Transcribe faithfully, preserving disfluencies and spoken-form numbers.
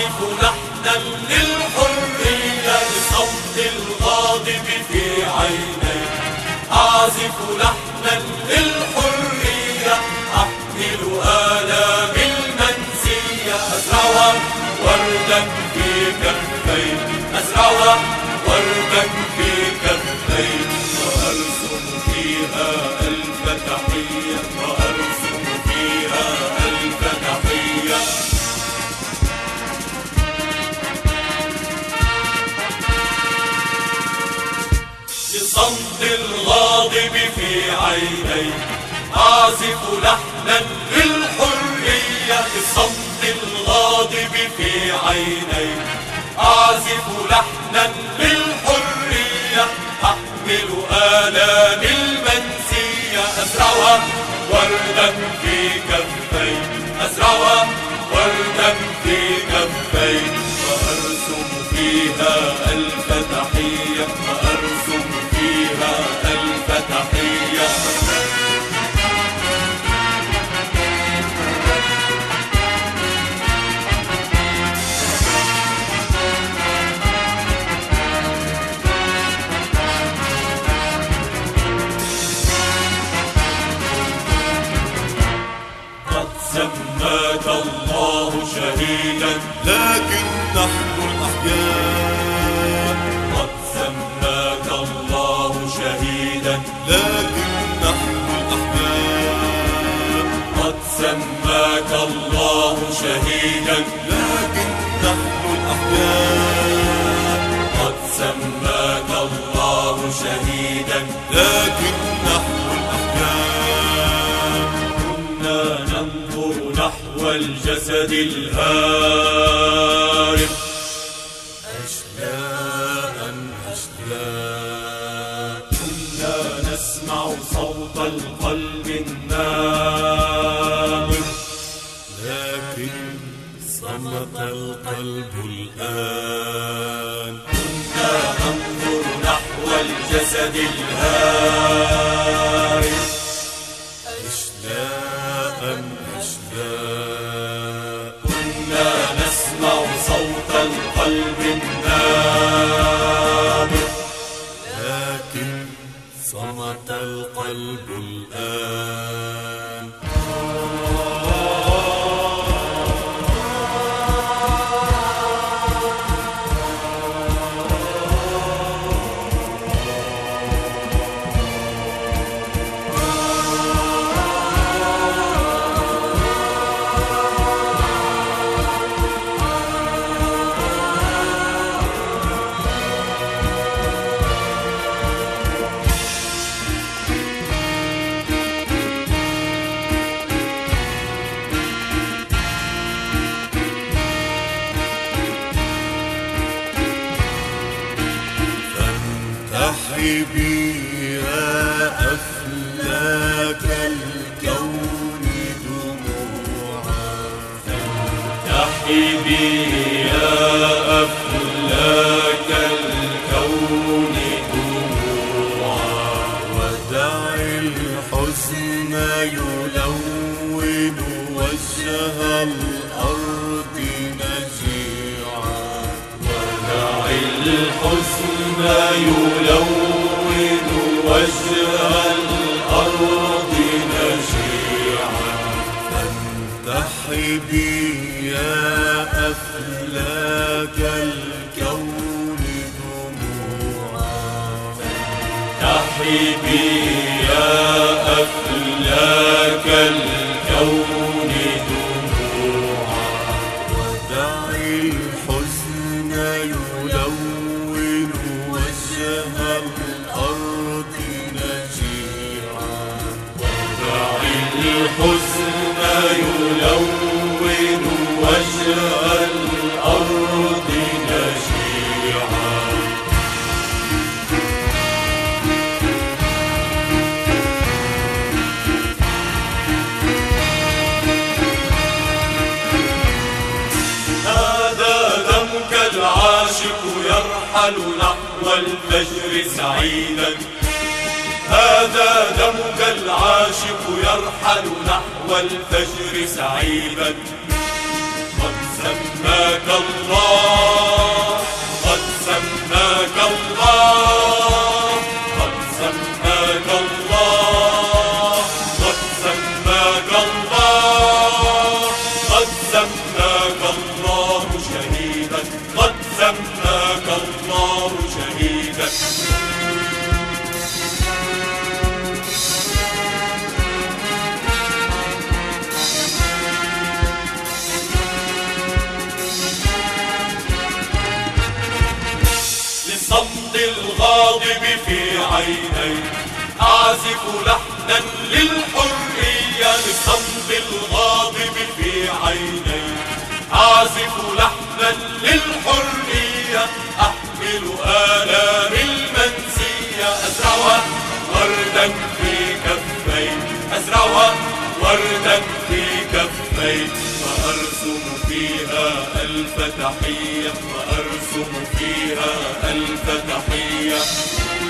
أعزف لحنا للحرية لصوت الغاضب في عيني، أعزف لحنا للحرية أحمل آلام المنسية، أزرعها وردا في كفي، أزرعها وردا في كفي، وأرسم فيها ألف تحية، وأرسم فيها ألف تحية. لصمت الغاضب في عيني أعزف لحنا للحرية، لصمت الغاضب في عيني أعزف لحنا للحرية أحمل آلام المنسية، أزرعها وردا في كفي، أزرعها وردا في كفي، وأرسم فيها ألف تحية، وأرسم فيها ألف تحية. سماك الله شهيدا لكن نحن الأحياء، قد سماك الله شهيدا لكن نحن الأحياء، قد سماك الله شهيدا لكن نحن الأحياء، قد سماك الله شهيدا لكن نحن الأحياء. كنا ننظر نحو الجسد الهارم أشلاء أشلاء، كنا نسمع صوت القلب النابض، لكن صمت القلب الآن. كنا ننظر نحو الجسد الهارم أشلاء أشلاء، كنا نسمع صوت القلب النابض، لكن صمت القلب الآن. فانتحي بي يا أفلاك الكون دموعا، فانتحي بي يا أفلاك الكون دموعا، ودع الحزن يلون وجه الأرض نجيعا، ودع الحزن يلون وجه الأرض نجيعا، فانتحي بي يا أفلاك الكون دموعا، فانتحي بي يا أفلاك الكون دموعا، ودع الحزن يلون وجه الأرض نجيعا، ودع الحزن يلون وجه الأرض نجيعا. هذا دمك العاشق يرحل نحو الفجر سعيدا، هذا دمك العاشق يرحل نحو الفجر سعيدا، قد سماك الله، قد سماك الله، قد سماك الله، قد سماك الله، قد سماك الله شهيدا، قد سماك الله شهيدا. لصمت الغاضب في عيني أعزف لحنا للحرية، لصمت الغاضب في عيني أعزف لحنا للحرية، أحمل آلام المنسية أزرعها وردا في كفي، أزرعها وردا في كفي، وأرسم فيها ألف تحية، وأرسم فيها ألف تحية.